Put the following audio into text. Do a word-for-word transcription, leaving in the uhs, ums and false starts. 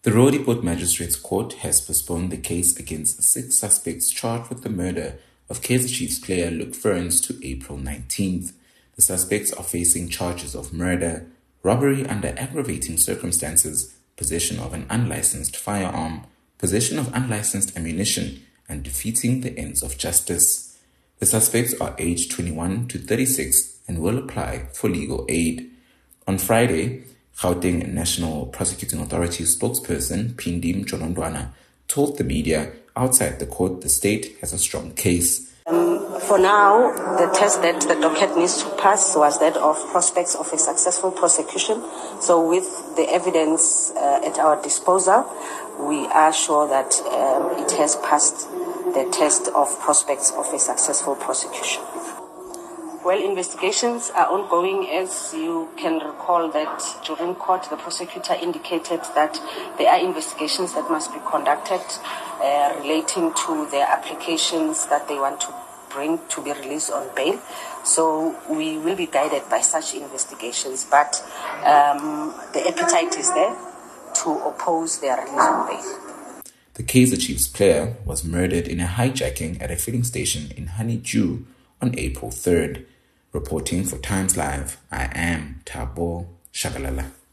The Roodepoort Magistrates Court has postponed the case against six suspects charged with the murder of Kaizer Chiefs player Luke Ferns to April nineteenth. The suspects are facing charges of murder, robbery under aggravating circumstances, possession of an unlicensed firearm, possession of unlicensed ammunition, and defeating the ends of justice. The suspects are aged twenty-one to thirty-six and will apply for legal aid. On Friday, Gauteng National Prosecuting Authority spokesperson Phindi Mjolondwana told the media outside the court the state has a strong case. Um, for now, the test that the docket needs to pass was that of prospects of a successful prosecution. So with the evidence uh, at our disposal, we are sure that um, it has passed the test of prospects of a successful prosecution. Well, investigations are ongoing. As you can recall that during court, the prosecutor indicated that there are investigations that must be conducted uh, relating to their applications that they want to bring to be released on bail. So we will be guided by such investigations, but um, the appetite is there to oppose their release on bail. The Kaizer Chiefs player was murdered in a hijacking at a filling station in Honeydew on April third. Reporting for Times Live, I am Thabo Shabalala.